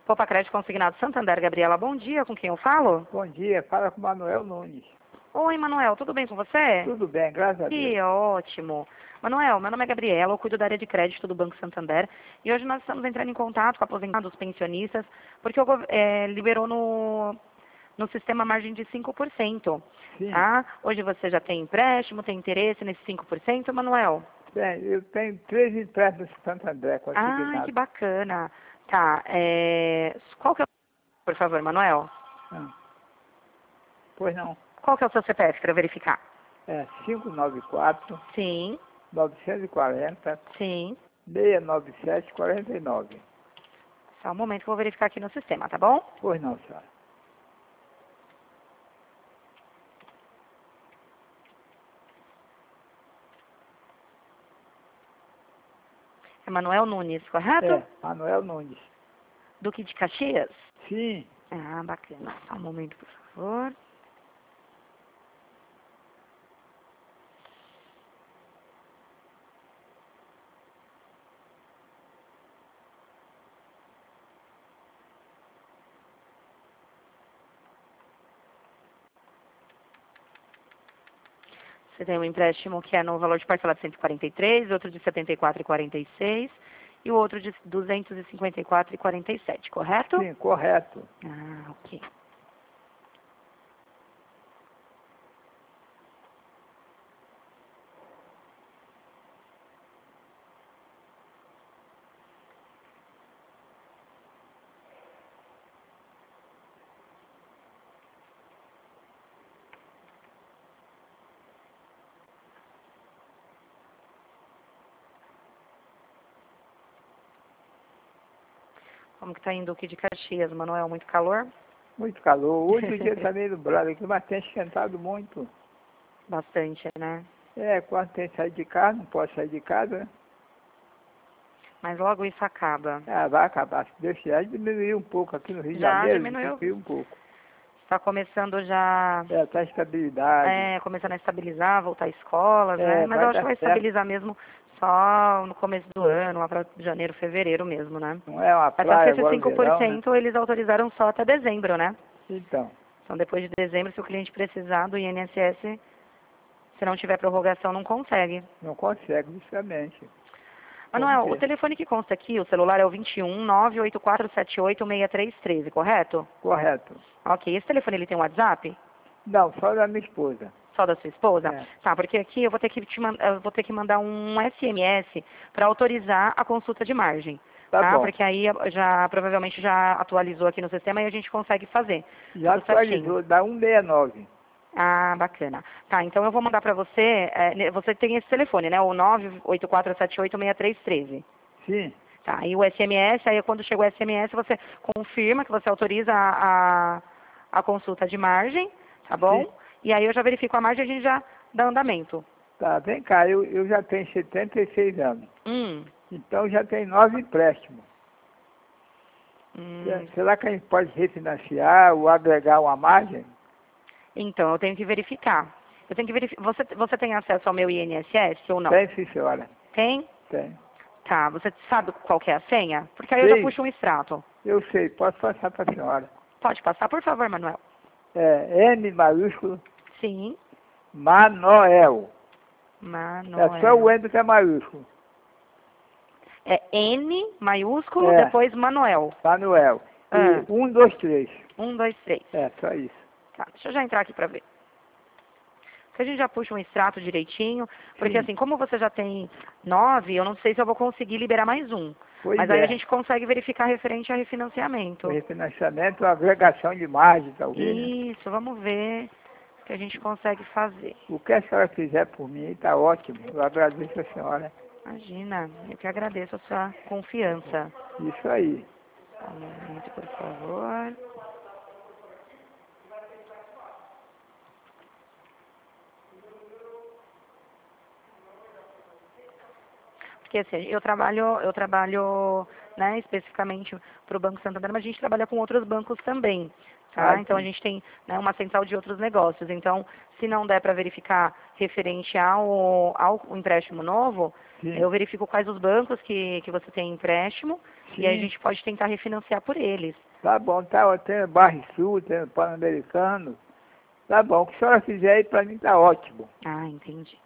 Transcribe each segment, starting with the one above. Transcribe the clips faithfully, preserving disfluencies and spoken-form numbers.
Poupa Crédito Consignado Santander, Gabriela, bom dia, com quem eu falo? Bom dia, fala com o Manuel Nunes. Oi, Manuel, tudo bem com você? Tudo bem, graças a Deus. Que ótimo. Manuel, meu nome é Gabriela, eu cuido da área de crédito do Banco Santander e hoje nós estamos entrando em contato com aposentados, pensionistas, porque o gov- é, liberou no, no sistema margem de cinco por cento. Sim. Tá? Hoje você já tem empréstimo, tem interesse nesse cinco por cento, Manuel? Bem, eu tenho três empréstimos de Santo André Ah, consignados. que bacana. Tá, é, qual que é o... Por favor, Manuel. Ah. Pois não. Qual que é o seu C P F para verificar? É cinco nove quatro, Sim, nove quatro zero, sim. seis nove sete, quatro nove. Só um momento que eu vou verificar aqui no sistema, tá bom? Pois não, senhora. É Manuel Nunes, correto? É, Manuel Nunes. Duque de Caxias? Sim. Ah, bacana. Só um momento, por favor. Você tem um empréstimo que é no valor de parcela de cento e quarenta e três, outro de setenta e quatro e quarenta e seis e o outro de duzentos e cinquenta e quatro e quarenta e sete, correto? Sim, correto. Ah, ok. Como que tá em Duque de Caxias, Manuel? Muito calor? Muito calor. Hoje o dia está meio nublado aqui, mas tem esquentado muito. Bastante, né? É, quando tem que sair de casa, não pode sair de casa, né? Mas logo isso acaba. Ah, vai acabar. Se Deus quiser, diminuiu um pouco aqui no Rio de Já Janeiro, diminuiu? diminuiu um pouco. Está começando já, É, tá estabilidade. é, começando a estabilizar, voltar às escolas, né? É, Mas eu vai acho que dar vai certo. estabilizar mesmo só no começo do ano, lá para janeiro, fevereiro mesmo, né? Não é uma Até porque praia esses agora o cinco por verão, né? cento eles autorizaram só até dezembro, né? Então, Então depois de dezembro, se o cliente precisar do I N S S, se não tiver prorrogação, não consegue. não consegue, justamente. Vamos Manuel, o ver. telefone que consta aqui, o celular é o vinte e um, nove oito quatro sete oito, seis três um três, correto? Correto. Ok, esse telefone ele tem WhatsApp? Não, só da minha esposa. Só da sua esposa? É. Tá, porque aqui eu vou ter que, te man- eu vou ter que mandar um S M S para autorizar a consulta de margem. Tá bom. Porque aí já provavelmente já atualizou aqui no sistema e a gente consegue fazer. Já Tudo certinho. atualizou, dá cento e sessenta e nove. Ah, bacana. Tá, então eu vou mandar para você, é, ne- você tem esse telefone, né? O nove oito quatro sete oito, seis três um três. Sim, Tá, e o S M S, aí quando chega o S M S você confirma que você autoriza a, a, a consulta de margem, tá bom? sim. E aí eu já verifico a margem e a gente já dá andamento. Tá, vem cá, eu, eu já tenho setenta e seis anos. Hum, Então já tem nove empréstimos. hum, Se- Será que a gente pode refinanciar ou agregar uma margem? então, eu tenho que verificar. Eu tenho que verificar. Você, você tem acesso ao meu I N S S ou não? Tem, sim, senhora. Tem? Tem. Tá, você sabe qual que é a senha? Porque aí eu já Sei. puxo um extrato. Eu sei, posso passar para a senhora. Pode passar, por favor, Manuel? É M maiúsculo, Sim, Manoel. É só o Manuel. M que é maiúsculo. É N maiúsculo, É. depois Manuel. Manuel. Ah. E um, dois, três. Um, dois, três. É, só isso. Tá, deixa eu já entrar aqui pra ver. Porque a gente já puxa um extrato direitinho. Porque Sim. assim, como você já tem nove, eu não sei se eu vou conseguir liberar mais um. Pois Mas aí é. a gente consegue verificar referente a refinanciamento. O refinanciamento, agregação de margem, talvez, né? Isso, vamos ver o que a gente consegue fazer. O que a senhora fizer por mim está ótimo. Eu agradeço a senhora. Imagina, eu que agradeço a sua confiança. Isso aí. Só um momento, por favor. Porque assim, eu trabalho, eu trabalho, né, especificamente para o Banco Santander, mas a gente trabalha com outros bancos também, tá? Ah, Então a sim. gente tem, né, uma central de outros negócios. Então, se não der para verificar referente ao, ao empréstimo novo, Sim. eu verifico quais os bancos que, que você tem empréstimo E aí a Sim. gente pode tentar refinanciar por eles. Tá bom, tá, tem Barrisul, tem Pan-Americano. Tá bom, o que a senhora fizer aí pra mim tá ótimo. Ah, entendi.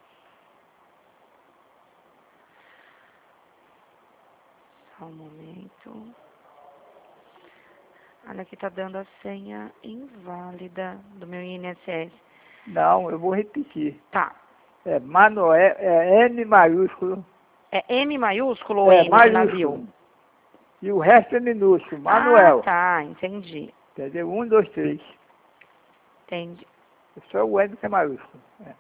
Só um momento. Olha, aqui tá dando a senha inválida do meu I N S S. Não, eu vou repetir. Tá. É Manoel, é M maiúsculo. É M maiúsculo ou É N de navio? maiúsculo. E o resto é minúsculo, Ah, Manuel. tá, entendi. Entendeu? Um, dois, três. Entendi. Só o N que é maiúsculo. É.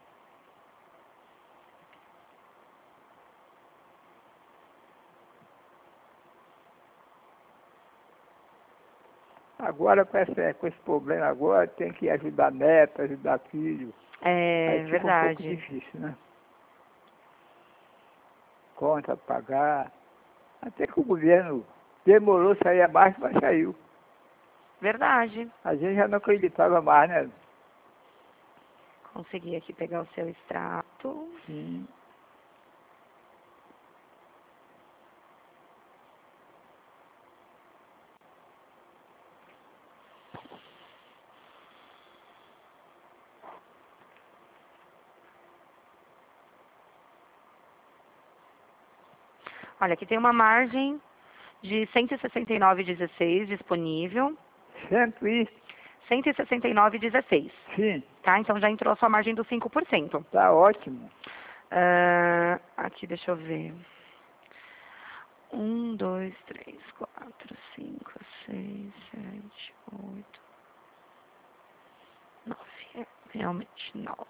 Agora, com, essa, com esse problema agora, tem que ajudar neto, ajudar filho. É Aí fica um pouco verdade. difícil, né? Conta pra pagar. Até que o governo demorou sair abaixo, mas saiu. Verdade. A gente já não acreditava mais, né? Consegui aqui pegar o seu extrato. Sim. Olha, aqui tem uma margem de cento e sessenta e nove vírgula dezesseis disponível. Cento e... cento e sessenta e nove vírgula dezesseis. Sim, Tá? Então já entrou a sua margem dos cinco por cento. tá ótimo. Ah, aqui, deixa eu ver. Um, dois, três, quatro, cinco, seis, sete, oito, nove. É, realmente, nove.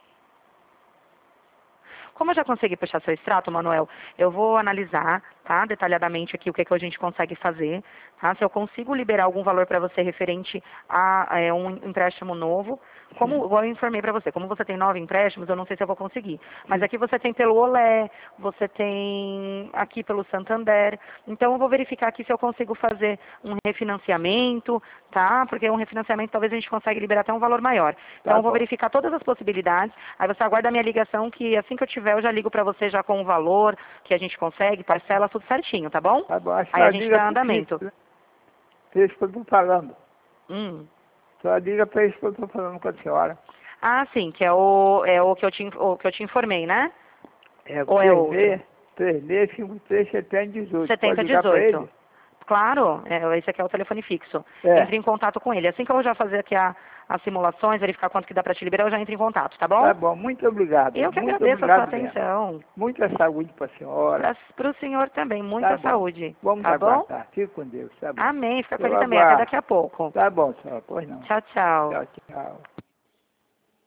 Como eu já consegui puxar seu extrato, Manuel, eu vou analisar, tá, detalhadamente aqui o que, que a gente consegue fazer, tá? Se eu consigo liberar algum valor para você referente a é, um empréstimo novo, como Sim. igual eu informei para você, como você tem nove empréstimos, eu não sei se eu vou conseguir. Mas Sim. aqui você tem pelo Olé, você tem aqui pelo Santander, então eu vou verificar aqui se eu consigo fazer um refinanciamento, tá? Porque um refinanciamento talvez a gente consiga liberar até um valor maior. Então Tá eu vou bom. verificar todas as possibilidades, aí você aguarda a minha ligação que assim que eu tiver eu já ligo para você já com o valor que a gente consegue, parcela tudo certinho, tá bom? Tá bom. A Aí a senhora gente liga dá pro andamento. Fixo, né? É isso que eu tô falando. Hum. A senhora liga pra isso que eu tô falando com a senhora. Ah, sim, que é o, é o, que, eu te, in- o que eu te informei, né? É o Ou é outro? três seis cinco três setenta dezoito. Pode setenta ligar pra dezoito. ele? Claro, é, esse aqui é o telefone fixo. É. Entre em contato com ele. Assim que eu já fazer aqui a, as simulações, verificar quanto que dá para te liberar, eu já entro em contato, tá bom? Tá bom. Muito obrigado. Eu que Muito agradeço a sua obrigado mesmo. atenção. Muita saúde pra senhora. Para o senhor também, Tá muita bom. saúde. Vamos Tá bom? aguardar. Fique com Deus. Tá bom. Amém. Fica com Eu ele também. Até aguardo. daqui a pouco. Tá bom, senhora. Pois não. Tchau, tchau. Tchau, tchau.